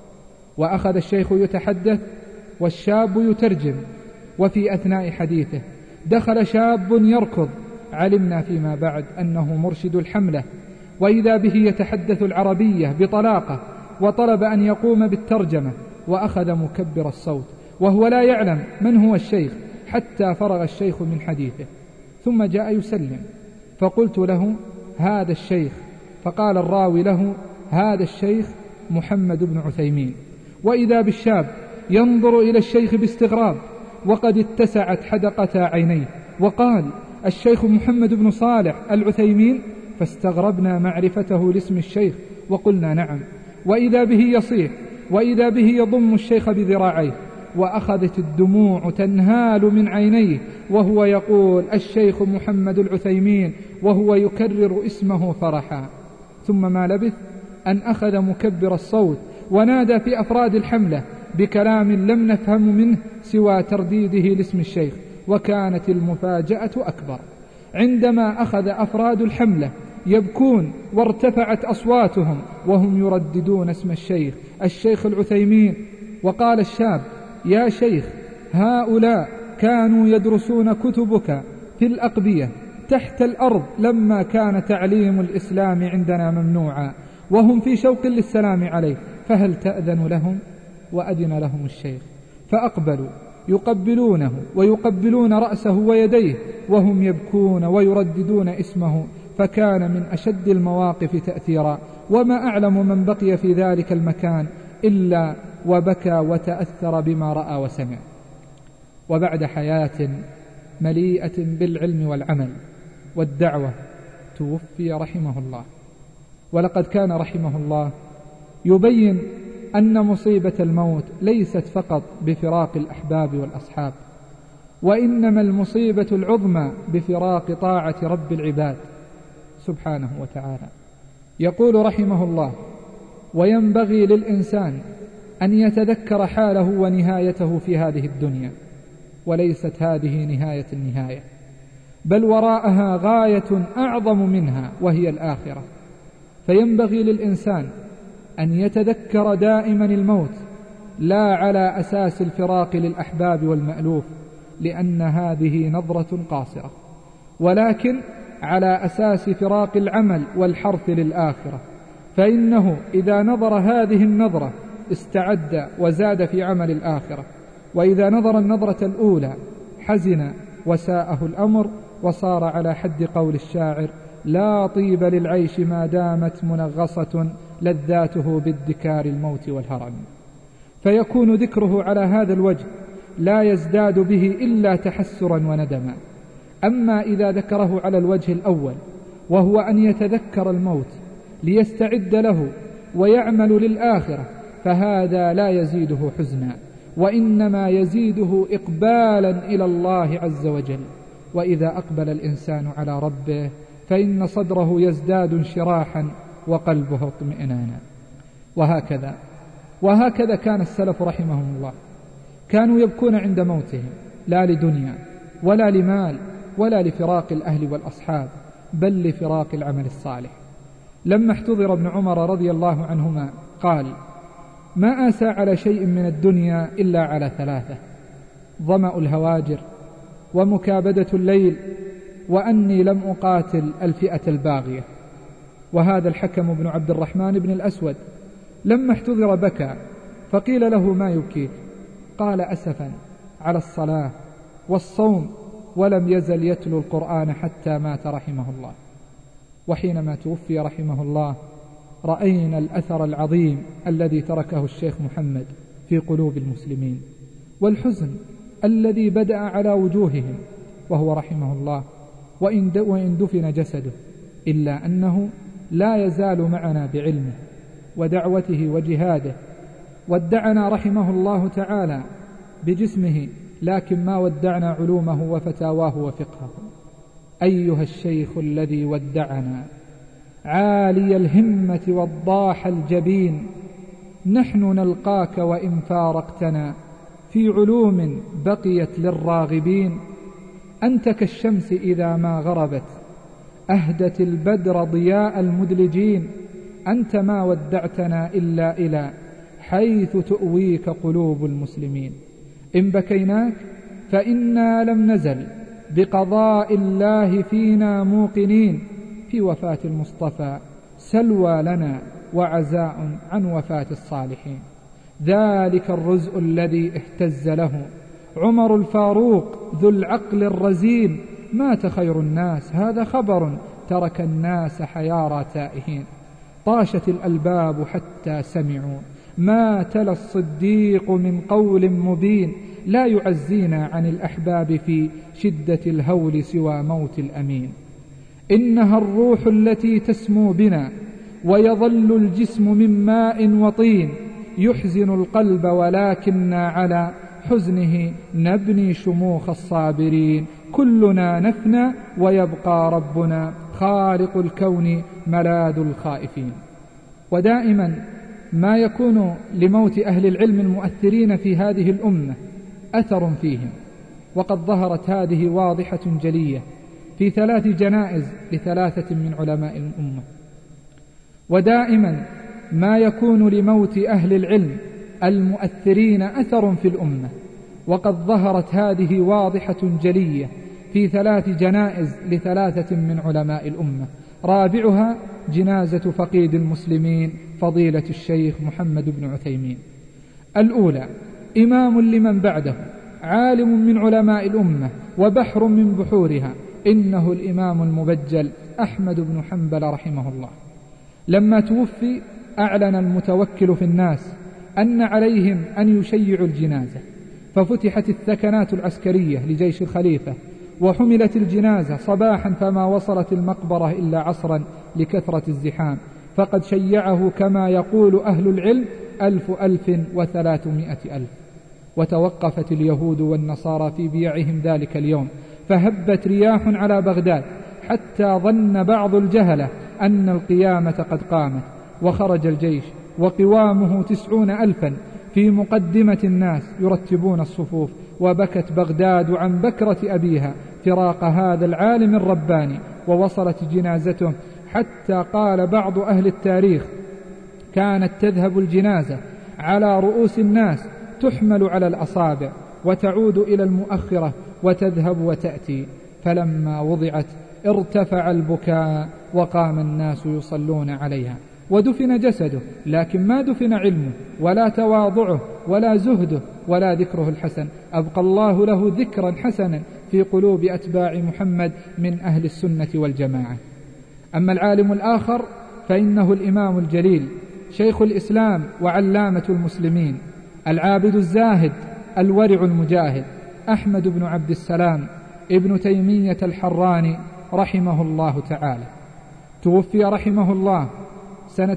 وأخذ الشيخ يتحدث والشاب يترجم، وفي أثناء حديثه دخل شاب يركض، علمنا فيما بعد أنه مرشد الحملة، وإذا به يتحدث العربية بطلاقة، وطلب أن يقوم بالترجمة، وأخذ مكبر الصوت وهو لا يعلم من هو الشيخ حتى فرغ الشيخ من حديثه، ثم جاء يسلم، فقلت له هذا الشيخ، فقال الراوي له هذا الشيخ محمد بن عثيمين. وإذا بالشاب ينظر إلى الشيخ باستغراب وقد اتسعت حدقتا عينيه، وقال الشيخ محمد بن صالح العثيمين، فاستغربنا معرفته لاسم الشيخ وقلنا نعم. وإذا به يصيح، وإذا به يضم الشيخ بذراعيه، وأخذت الدموع تنهال من عينيه وهو يقول الشيخ محمد العثيمين وهو يكرر اسمه فرحا. ثم ما لبث أن أخذ مكبر الصوت ونادى في أفراد الحملة بكلام لم نفهم منه سوى ترديده لاسم الشيخ. وكانت المفاجأة أكبر عندما أخذ أفراد الحملة يبكون وارتفعت أصواتهم وهم يرددون اسم الشيخ الشيخ العثيمين. وقال الشاب يا شيخ هؤلاء كانوا يدرسون كتبك في الأقبية تحت الأرض لما كان تعليم الإسلام عندنا ممنوعا، وهم في شوق للسلام عليه، فهل تأذن لهم؟ وأذن لهم الشيخ، فأقبلوا يقبلونه ويقبلون رأسه ويديه وهم يبكون ويرددون اسمه، فكان من أشد المواقف تأثيرا. وما أعلم من بقي في ذلك المكان إلا وبكى وتأثر بما رأى وسمع. وبعد حياة مليئة بالعلم والعمل والدعوة توفي رحمه الله. ولقد كان رحمه الله يبين أن مصيبة الموت ليست فقط بفراق الأحباب والأصحاب، وإنما المصيبة العظمى بفراق طاعة رب العباد سبحانه وتعالى. يقول رحمه الله وينبغي للإنسان أن يتذكر حاله ونهايته في هذه الدنيا، وليست هذه نهاية النهاية، بل وراءها غاية أعظم منها وهي الآخرة. فينبغي للإنسان أن يتذكر دائما الموت، لا على أساس الفراق للأحباب والمألوف، لأن هذه نظرة قاصرة، ولكن على أساس فراق العمل والحرث للآخرة. فإنه إذا نظر هذه النظرة استعد وزاد في عمل الآخرة، وإذا نظر النظرة الأولى حزن وساءه الأمر، وصار على حد قول الشاعر لا طيب للعيش ما دامت منغصة لذاته بالذكار الموت والهرم. فيكون ذكره على هذا الوجه لا يزداد به إلا تحسرا وندما. أما إذا ذكره على الوجه الأول وهو أن يتذكر الموت ليستعد له ويعمل للآخرة، فهذا لا يزيده حزنا، وإنما يزيده إقبالا إلى الله عز وجل. وإذا أقبل الإنسان على ربه فإن صدره يزداد انشراحا وقلبه اطمئنانا. وهكذا كان السلف رحمهم الله، كانوا يبكون عند موتهم لا لدنيا ولا لمال ولا لفراق الأهل والأصحاب، بل لفراق العمل الصالح. لما احتضر ابن عمر رضي الله عنهما قال ما آسى على شيء من الدنيا إلا على ثلاثة: ظمأ الهواجر، ومكابدة الليل، وأني لم أقاتل الفئة الباغية. وهذا الحكم بن عبد الرحمن بن الأسود لما احتضر بكى، فقيل له ما يبكيك؟ قال أسفا على الصلاة والصوم ولم يزل يتلو القرآن حتى مات رحمه الله. وحينما توفي رحمه الله رأينا الأثر العظيم الذي تركه الشيخ محمد في قلوب المسلمين، والحزن الذي بدأ على وجوههم وهو رحمه الله وإن دفن جسده، إلا أنه لا يزال معنا بعلمه ودعوته وجهاده. ودعنا رحمه الله تعالى بجسمه، لكن ما ودعنا علومه وفتاواه وفقهه. أيها الشيخ الذي ودعنا عالي الهمة والضاح الجبين، نحن نلقاك وإن فارقتنا في علوم بقيت للراغبين. أنت كالشمس إذا ما غربت أهدت البدر ضياء المدلجين. أنت ما ودعتنا إلا إلى حيث تؤويك قلوب المسلمين. إن بكيناك فإنا لم نزل بقضاء الله فينا موقنين. في وفاة المصطفى سلوى لنا وعزاء عن وفاة الصالحين. ذلك الرزء الذي اهتز له عمر الفاروق ذو العقل الرزين. مات خير الناس هذا خبر ترك الناس حيارى تائهين. طاشت الألباب حتى سمعوا ما تلا الصديق من قول مبين. لا يعزينا عن الأحباب في شدة الهول سوى موت الأمين. إنها الروح التي تسمو بنا ويظل الجسم من ماء وطين. يحزن القلب ولكننا على حزنه نبني شموخ الصابرين. كلنا نفنى ويبقى ربنا خالق الكون ملاذ الخائفين. ودائما ما يكون لموت أهل العلم المؤثرين في هذه الأمة أثر فيهم، وقد ظهرت هذه واضحة جلية في 3 جنائز ل3 من علماء الأمة. ودائما ما يكون لموت أهل العلم المؤثرين أثر في الأمة، وقد ظهرت هذه واضحة جلية في 3 جنائز ل3 من علماء الأمة. رابعها جنازة فقيد المسلمين فضيلة الشيخ محمد بن عثيمين. الأولى إمام لمن بعده، عالم من علماء الأمة وبحر من بحورها، إنه الإمام المبجل أحمد بن حنبل رحمه الله. لما توفي أعلن المتوكل في الناس أن عليهم أن يشيعوا الجنازة، ففتحت الثكنات العسكرية لجيش الخليفة وحملت الجنازة صباحا، فما وصلت المقبرة إلا عصرا لكثرة الزحام، فقد شيعه كما يقول أهل العلم 1,300,000. وتوقفت اليهود والنصارى في بيعهم ذلك اليوم، فهبت رياح على بغداد حتى ظن بعض الجهلة أن القيامة قد قامت، وخرج الجيش وقوامه 90,000 في مقدمة الناس يرتبون الصفوف. وبكت بغداد عن بكرة أبيها فراق هذا العالم الرباني، ووصلت جنازته حتى قال بعض أهل التاريخ كانت تذهب الجنازة على رؤوس الناس تحمل على الأصابع وتعود إلى المؤخرة وتذهب وتأتي. فلما وضعت ارتفع البكاء وقام الناس يصلون عليها، ودفن جسده، لكن ما دفن علمه ولا تواضعه ولا زهده ولا ذكره الحسن. أبقى الله له ذكرا حسنا في قلوب أتباع محمد من أهل السنة والجماعة. أما العالم الآخر فإنه الإمام الجليل شيخ الإسلام وعلامة المسلمين، العابد الزاهد الورع المجاهد، أحمد بن عبد السلام ابن تيمية الحراني رحمه الله تعالى. توفي رحمه الله سنة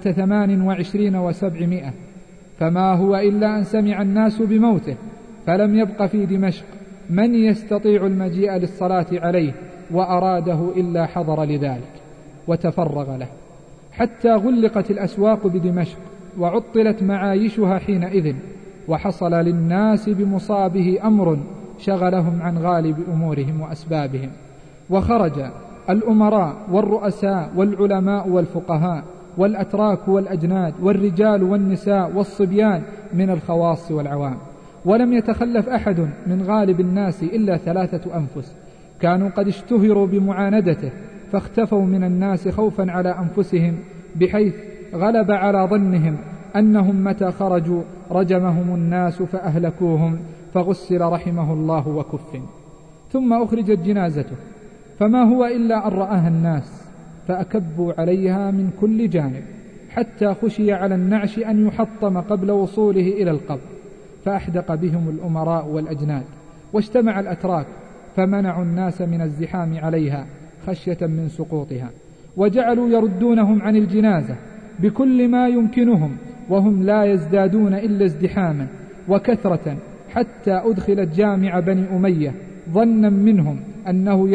28 و700، فما هو إلا أن سمع الناس بموته، فلم يبق في دمشق من يستطيع المجيء للصلاة عليه، وأراده إلا حضر لذلك وتفرغ له، حتى غلقت الأسواق بدمشق وعطلت معايشها حينئذ، وحصل للناس بمصابه أمر شغلهم عن غالب أمورهم وأسبابهم. وخرج الأمراء والرؤساء والعلماء والفقهاء والأتراك والأجناد والرجال والنساء والصبيان من الخواص والعوام، ولم يتخلف أحد من غالب الناس إلا 3 أنفس كانوا قد اشتهروا بمعاندته، فاختفوا من الناس خوفا على أنفسهم، بحيث غلب على ظنهم أنهم متى خرجوا رجمهم الناس فأهلكوهم، فغسل رحمه الله وكفن. ثم أخرجت جنازته، فما هو إلا أن رآها الناس فأكبوا عليها من كل جانب، حتى خشي على النعش أن يحطم قبل وصوله إلى القبر، فأحدق بهم الأمراء والأجناد، واجتمع الأتراك فمنعوا الناس من الزحام عليها خشية من سقوطها، وجعلوا يردونهم عن الجنازة بكل ما يمكنهم، وهم لا يزدادون إلا ازدحاما وكثرة، حتى أدخلت جامع بني أمية ظنا منهم أنه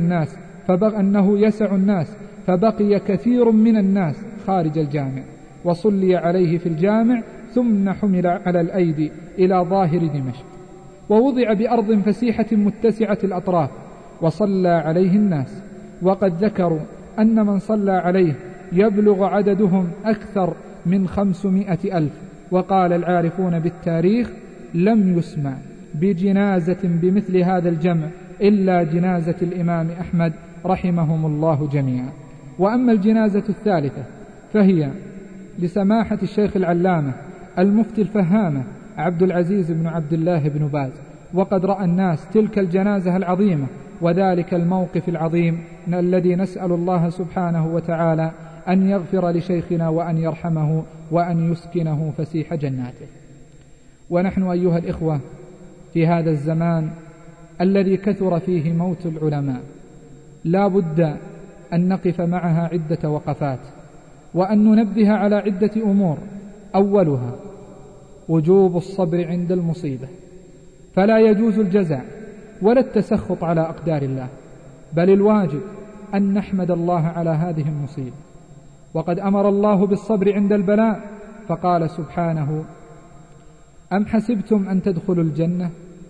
يسع الناس فبقي كثير من الناس خارج الجامع، وصلي عليه في الجامع، ثم حمل على الأيدي إلى ظاهر دمشق، ووضع بأرض فسيحة متسعة الأطراف، وصلى عليه الناس. وقد ذكروا أن من صلى عليه يبلغ عددهم أكثر من 500,000. وقال العارفون بالتاريخ: لم يسمع بجنازة بمثل هذا الجمع إلا جنازة الإمام أحمد رحمهم الله جميعا. وأما الجنازة الثالثة فهي لسماحة الشيخ العلامة المفتي الفهامة عبد العزيز بن عبد الله بن باز، وقد رأى الناس تلك الجنازة العظيمة وذلك الموقف العظيم الذي نسأل الله سبحانه وتعالى أن يغفر لشيخنا وأن يرحمه وأن يسكنه فسيح جناته. ونحن أيها الإخوة في هذا الزمان الذي كثر فيه موت العلماء لا بد أن نقف معها عدة وقفات، وأن ننبه على عدة أمور. أولها وجوب الصبر عند المصيبة، فلا يجوز الجزع ولا التسخط على أقدار الله، بل الواجب أن نحمد الله على هذه المصيبة. وقد أمر الله بالصبر عند البلاء، فقال سبحانه: أم حسبتم أن تدخلوا الجنة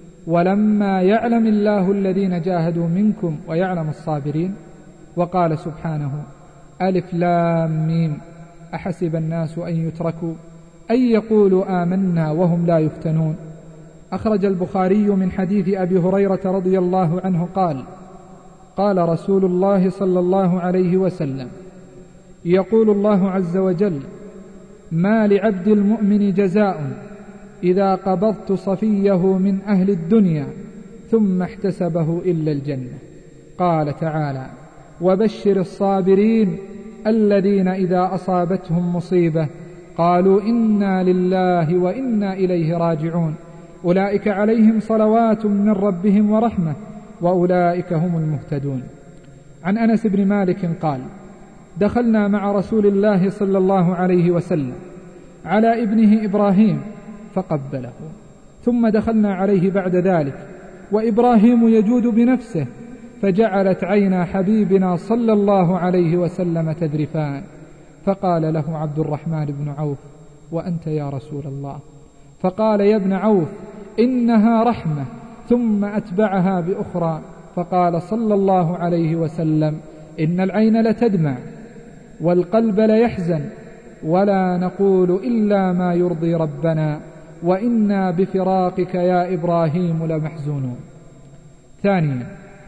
ولما يعلم الله الذين جاهدوا منكم ويعلم الصابرين. وقال سبحانه: ألف لام ميم أحسب الناس أن يتركوا أن يقولوا آمنا وهم لا يفتنون. أخرج البخاري من حديث أبي هريرة رضي الله عنه قال: قال رسول الله صلى الله عليه وسلم: يقول الله عز وجل: ما لعبد المؤمن جزاء إذا قبضت صفيه من أهل الدنيا ثم احتسبه إلا الجنة. قال تعالى: وبشر الصابرين الذين إذا أصابتهم مصيبة قالوا إنا لله وإنا إليه راجعون أولئك عليهم صلوات من ربهم ورحمة وأولئك هم المهتدون. عن أنس بن مالك قال: دخلنا مع رسول الله صلى الله عليه وسلم على ابنه إبراهيم فقبله، ثم دخلنا عليه بعد ذلك وإبراهيم يجود بنفسه، فجعلت عينا حبيبنا صلى الله عليه وسلم تذرفان، فقال له عبد الرحمن بن عوف: وأنت يا رسول الله؟ فقال: يا ابن عوف إنها رحمة، ثم أتبعها بأخرى، فقال صلى الله عليه وسلم: إن العين لتدمع والقلب ليحزن، ولا نقول إلا ما يرضي ربنا، وإنا بفراقك يا إبراهيم لمحزونون. ثانيا،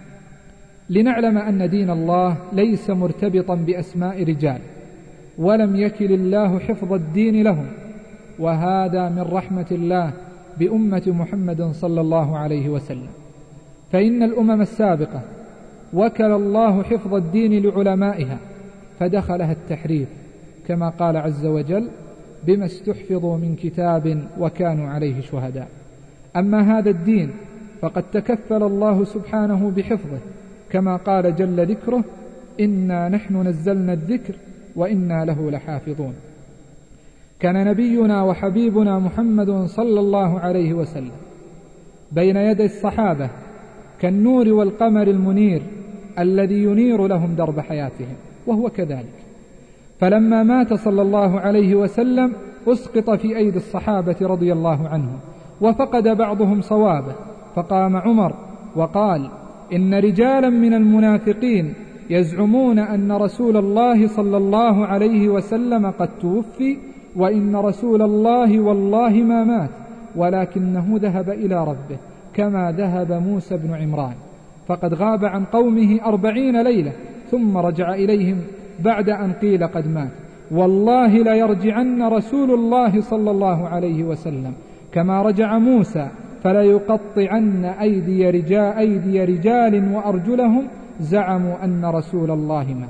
لنعلم أن دين الله ليس مرتبطا بأسماء رجال، ولم يكل الله حفظ الدين لهم، وهذا من رحمة الله بأمة محمد صلى الله عليه وسلم، فإن الأمم السابقة وكل الله حفظ الدين لعلمائها فدخلها التحريف، كما قال عز وجل: بما استحفظوا من كتاب وكانوا عليه شهداء. أما هذا الدين فقد تكفل الله سبحانه بحفظه، كما قال جل ذكره: إنا نحن نزلنا الذكر وإنا له لحافظون. كان نبينا وحبيبنا محمد صلى الله عليه وسلم بين يدي الصحابة كالنور والقمر المنير الذي ينير لهم درب حياتهم، وهو كذلك. فلما مات صلى الله عليه وسلم أسقط في أيدي الصحابة رضي الله عنهم، وفقد بعضهم صوابه، فقام عمر وقال: إن رجالا من المنافقين يزعمون أن رسول الله صلى الله عليه وسلم قد توفي، وإن رسول الله والله ما مات، ولكنه ذهب إلى ربه كما ذهب موسى بن عمران، فقد غاب عن قومه 40 ليلة ثم رجع إليهم بعد أن قيل قد مات، والله ليرجعن رسول الله صلى الله عليه وسلم كما رجع موسى، فليقطعن أيدي رجال وأرجلهم زعموا أن رسول الله مات.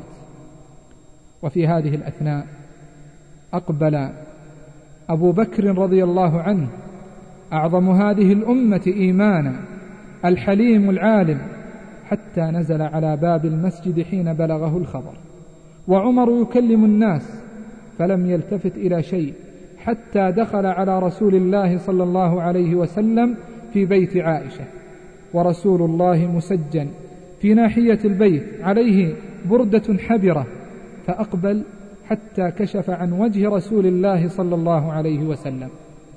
وفي هذه الأثناء أقبل أبو بكر رضي الله عنه أعظم هذه الأمة إيمانا الحليم العالم، حتى نزل على باب المسجد حين بلغه الخبر، وعمر يكلم الناس فلم يلتفت إلى شيء حتى دخل على رسول الله صلى الله عليه وسلم في بيت عائشة، ورسول الله مسجن في ناحية البيت عليه بردة حبرة، فأقبل حتى كشف عن وجه رسول الله صلى الله عليه وسلم،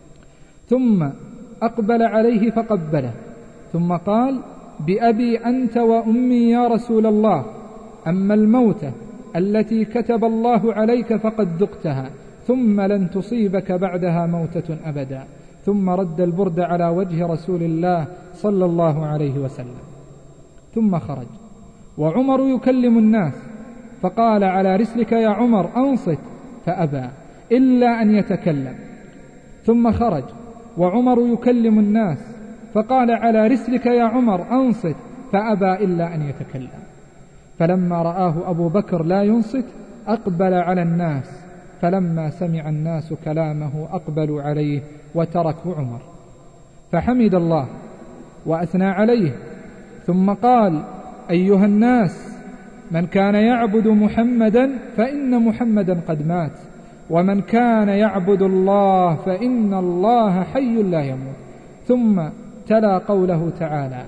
ثم أقبل عليه فقبله، ثم قال: بأبي أنت وأمي يا رسول الله، أما الموتة التي كتب الله عليك فقد ذقتها، ثم لن تصيبك بعدها موتة أبدا. ثم رد البرد على وجه رسول الله صلى الله عليه وسلم، ثم خرج، وعمر يكلم الناس فقال: على رسلك يا عمر أنصت، فأبى إلا أن يتكلم. ثم خرج وعمر يكلم الناس فقال: على رسلك يا عمر أنصت، فأبى إلا أن يتكلم. فلما رآه أبو بكر لا ينصت أقبل على الناس، فلما سمع الناس كلامه أقبلوا عليه وتركوا عمر، فحمد الله وأثنى عليه، ثم قال: أيها الناس، من كان يعبد محمدا فإن محمدا قد مات، ومن كان يعبد الله فإن الله حي لا يموت. ثم تلا قوله تعالى: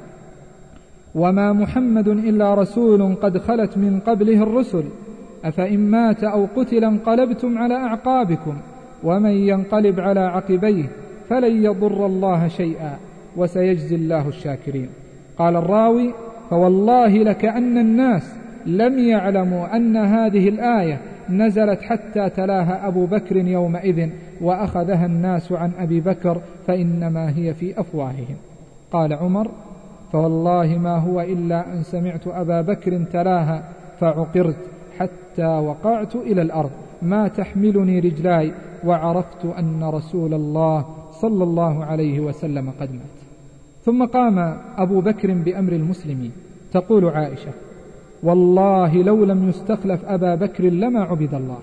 وما محمد إلا رسول قد خلت من قبله الرسل أفإن مات أو قتل انقلبتم على أعقابكم ومن ينقلب على عقبيه فلن يضر الله شيئا وسيجزي الله الشاكرين. قال الراوي: فوالله لكأن الناس لم يعلموا أن هذه الآية نزلت حتى تلاها أبو بكر يومئذ، وأخذها الناس عن أبي بكر فإنما هي في أفواههم. قال عمر: فوالله ما هو إلا أن سمعت أبا بكر تلاها فعقرت حتى وقعت إلى الأرض ما تحملني رجلاي، وعرفت أن رسول الله صلى الله عليه وسلم قد مات. ثم قام أبو بكر بأمر المسلمين. تقول عائشة: والله لو لم يستخلف أبا بكر لما عبد الله.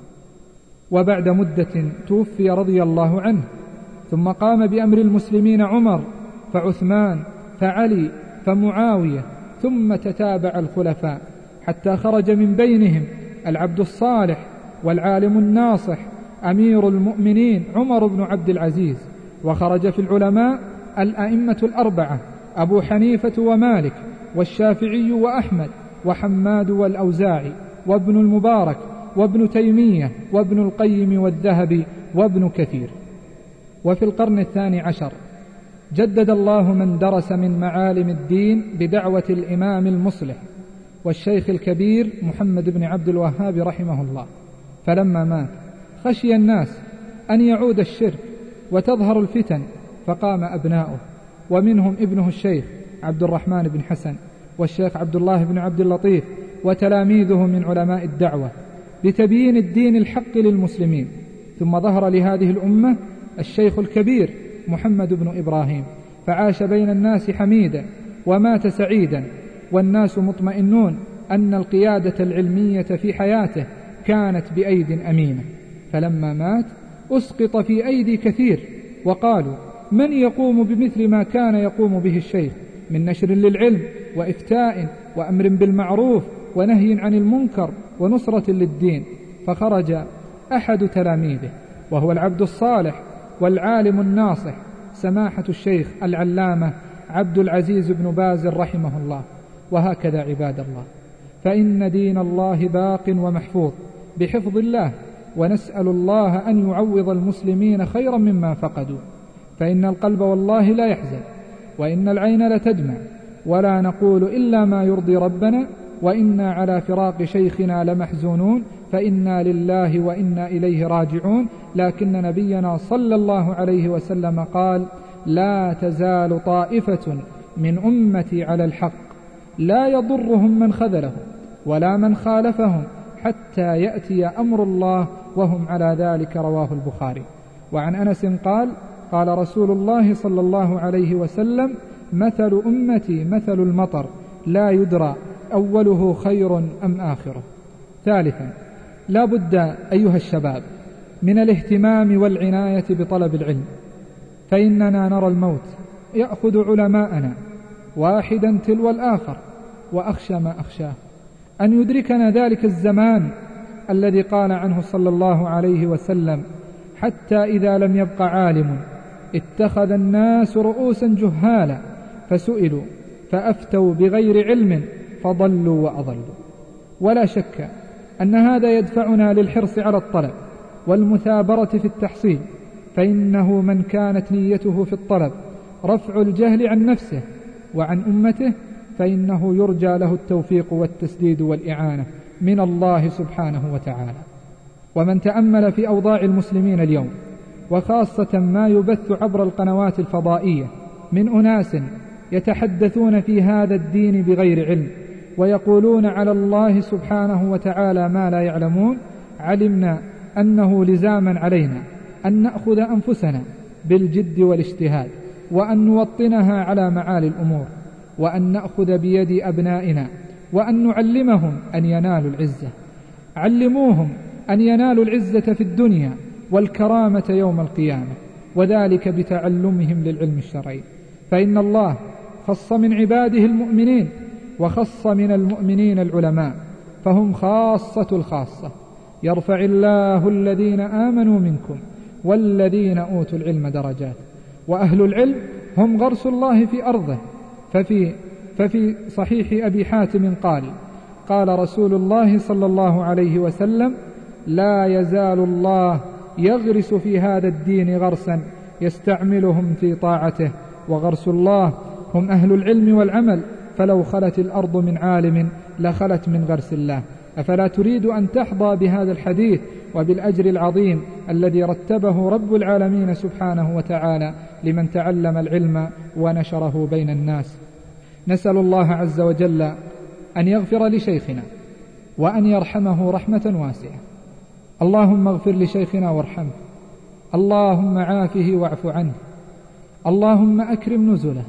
وبعد مدة توفي رضي الله عنه، ثم قام بأمر المسلمين عمر، فعثمان، فعلي، فمعاوية، ثم تتابع الخلفاء حتى خرج من بينهم العبد الصالح والعالم الناصح أمير المؤمنين عمر بن عبد العزيز، وخرج في العلماء الأئمة الأربعة أبو حنيفة ومالك والشافعي وأحمد وحماد والأوزاعي وابن المبارك وابن تيمية وابن القيم والذهبي وابن كثير. وفي القرن 12 جدد الله من درس من معالم الدين بدعوة الإمام المصلح والشيخ الكبير محمد بن عبد الوهاب رحمه الله، فلما مات خشي الناس أن يعود الشرك وتظهر الفتن، فقام أبناؤه، ومنهم ابنه الشيخ عبد الرحمن بن حسن والشيخ عبد الله بن عبد اللطيف وتلاميذه من علماء الدعوة لتبيين الدين الحق للمسلمين. ثم ظهر لهذه الأمة الشيخ الكبير محمد بن إبراهيم، فعاش بين الناس حميدا ومات سعيدا، والناس مطمئنون أن القيادة العلمية في حياته كانت بأيد أمينة. فلما مات أسقط في أيدي كثير، وقالوا: من يقوم بمثل ما كان يقوم به الشيخ من نشر للعلم وإفتاء وأمر بالمعروف ونهي عن المنكر ونصرة للدين؟ فخرج أحد تلاميذه وهو العبد الصالح والعالم الناصح سماحة الشيخ العلامة عبد العزيز بن باز رحمه الله. وهكذا عباد الله، فإن دين الله باق ومحفوظ بحفظ الله، ونسأل الله أن يعوض المسلمين خيرا مما فقدوا، فإن القلب والله لا يحزن، وإن العين لتدمع، ولا نقول إلا ما يرضي ربنا، وإنا على فراق شيخنا لمحزونون، فإنا لله وإنا إليه راجعون. لكن نبينا صلى الله عليه وسلم قال: لا تزال طائفة من أمتي على الحق لا يضرهم من خذلهم ولا من خالفهم حتى يأتي أمر الله وهم على ذلك. رواه البخاري. وعن أنس قال: قال رسول الله صلى الله عليه وسلم: مثل أمتي مثل المطر لا يدرى أوله خير أم آخره. ثالثا، لا بد أيها الشباب من الاهتمام والعناية بطلب العلم، فإننا نرى الموت يأخذ علماءنا واحدا تلو الآخر، وأخشى ما أخشاه أن يدركنا ذلك الزمان الذي قال عنه صلى الله عليه وسلم: حتى إذا لم يبق عالم اتخذ الناس رؤوسا جهالا فسئلوا فأفتوا بغير علم فضلوا وأضلوا. ولا شك أن هذا يدفعنا للحرص على الطلب والمثابرة في التحصيل، فإنه من كانت نيته في الطلب رفع الجهل عن نفسه وعن أمته فإنه يرجى له التوفيق والتسديد والإعانة من الله سبحانه وتعالى. ومن تأمل في أوضاع المسلمين اليوم، وخاصة ما يبث عبر القنوات الفضائية من أناس يتحدثون في هذا الدين بغير علم ويقولون على الله سبحانه وتعالى ما لا يعلمون، علمنا أنه لزاما علينا أن نأخذ أنفسنا بالجد والاجتهاد، وأن نوطنها على معالي الأمور، وأن نأخذ بيد أبنائنا وأن نعلمهم أن ينالوا العزة. علموهم أن ينالوا العزة في الدنيا والكرامة يوم القيامة، وذلك بتعلمهم للعلم الشرعي، فإن الله خص من عباده المؤمنين وخص من المؤمنين العلماء، فهم خاصة الخاصة. يرفع الله الذين آمنوا منكم والذين أوتوا العلم درجات. وأهل العلم هم غرس الله في أرضه. ففي صحيح أبي حاتم قال رسول الله صلى الله عليه وسلم: لا يزال الله يغرس في هذا الدين غرسا يستعملهم في طاعته، وغرس الله هم أهل العلم والعمل، فلو خلت الأرض من عالم لخلت من غرس الله. أفلا تريد أن تحظى بهذا الحديث وبالأجر العظيم الذي رتبه رب العالمين سبحانه وتعالى لمن تعلم العلم ونشره بين الناس؟ نسأل الله عز وجل أن يغفر لشيخنا وأن يرحمه رحمة واسعة. اللهم اغفر لشيخنا وارحمه، اللهم عافه واعف عنه، اللهم أكرم نزله،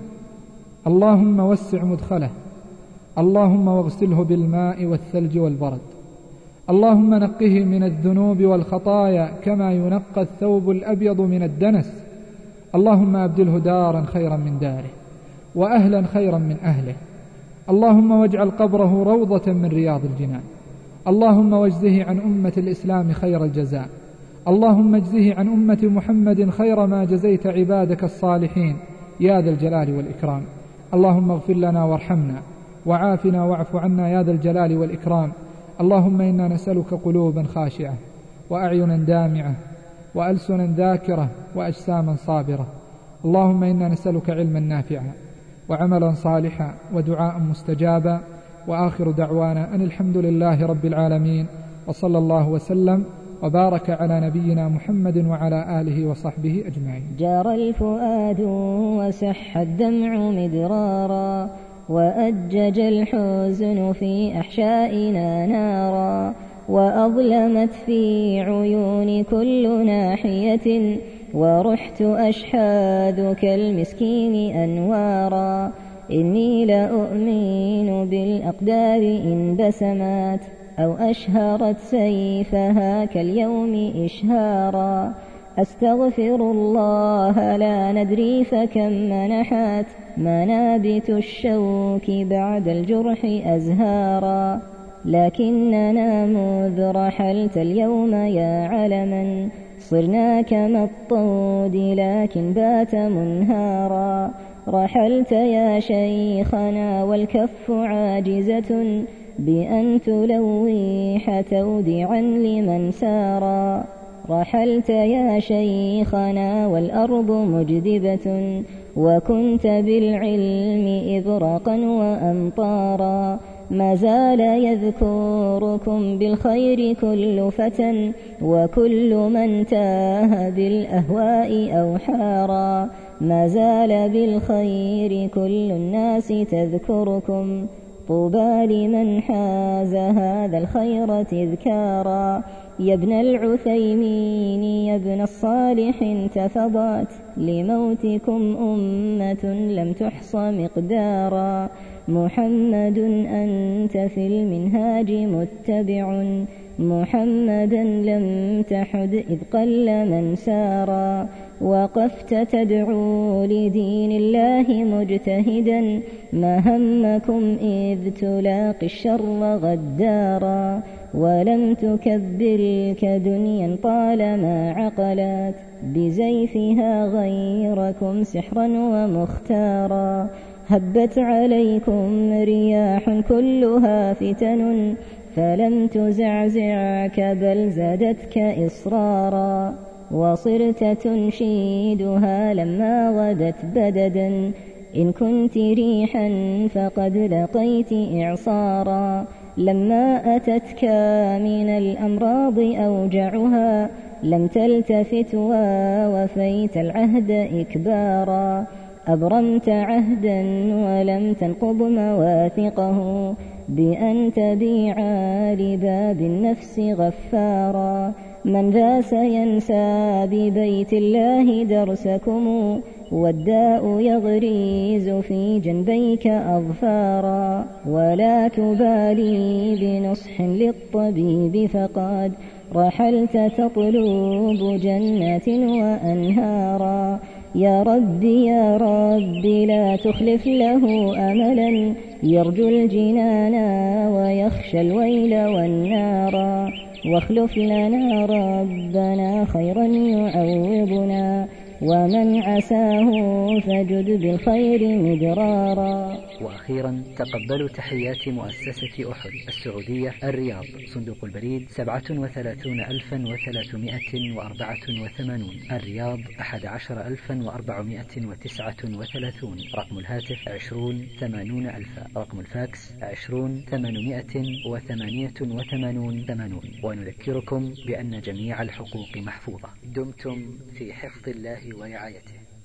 اللهم وسع مدخله، اللهم واغسله بالماء والثلج والبرد، اللهم نقه من الذنوب والخطايا كما ينقى الثوب الأبيض من الدنس، اللهم أبدله دارا خيرا من داره وأهلا خيرا من أهله، اللهم واجعل قبره روضة من رياض الجنان، اللهم واجزه عن أمة الإسلام خير الجزاء، اللهم اجزه عن أمة محمد خير ما جزيت عبادك الصالحين يا ذا الجلال والإكرام. اللهم اغفر لنا وارحمنا وعافنا واعف عنا يا ذا الجلال والإكرام. اللهم إنا نسألك قلوبا خاشعة وأعينا دامعة وألسنا ذاكرة وأجساما صابرة. اللهم إنا نسألك علما نافعا وعملا صالحا ودعاء مستجابا، وآخر دعوانا أن الحمد لله رب العالمين، وصلى الله وسلم وبارك على نبينا محمد وعلى آله وصحبه أجمعين. جار الفؤاد وسح الدمع مدرارا، وأجج الحزن في أحشائنا نارا، وأظلمت في عيون كل ناحية، ورحت أشحاذ كالمسكين أنوارا. إني لأؤمن بالأقدار إن بسمات، أو أشهرت سيفها كاليوم إشهارا. أستغفر الله لا ندري فكم منحت منابت الشوك بعد الجرح أزهارا. لكننا مذ رحلت اليوم يا علما، صرنا كما الطود لكن بات منهارا. رحلت يا شيخنا والكف عاجزة بأن تلويح تودعا لمن سارا. رحلت يا شيخنا والأرض مجدبة، وكنت بالعلم إغراقا وأمطارا. ما زال يذكركم بالخير كل فتى، وكل من تاه بالأهواء أو حارا. ما زال بالخير كل الناس تذكركم، طوبى لمن حاز هذا الخير تذكارا. يا ابن العثيمين يا ابن الصالح انتفضت لموتكم أمة لم تحصى مقدارا. محمد أنت في المنهاج متبع، محمدا لم تحد إذ قل من سارا. وقفت تدعو لدين الله مجتهدا، ما همكم إذ تلاقي الشر غدارا. ولم تكبلك دنيا طالما عقلت بزيفها غيركم سحرا ومختارا. هبت عليكم رياح كلها فتن فلم تزعزعك بل زادتك إصرارا. وصرت تنشيدها لما غدت بددا، إن كنت ريحا فقد لقيت إعصارا. لما أتتك من الأمراض أوجعها لم تلتفت ووفيت العهد إكبارا. أبرمت عهدا ولم تنقض مواثقه بأن تبيع لباب النفس غفارا. من ذا سينسى ببيت الله درسكم، والداء يغريز في جنبيك أظفارا. ولا تبالي بنصح للطبيب فقد رحلت تطلب جنات وأنهارا. يا رب يا رب لا تخلف له أملا يرجو الجنان ويخشى الويل والنار. واخلف لنا ربنا خيرا يعوضنا، ومن عساه فجد بالخير مدرارا. وأخيرا تقبلوا تحيات مؤسسة أحد السعودية الرياض، صندوق البريد 37,384 الرياض 11,439. رقم الهاتف 208000. رقم الفاكس 20,888. ونذكركم بأن جميع الحقوق محفوظة. دمتم في حفظ الله ورعايته.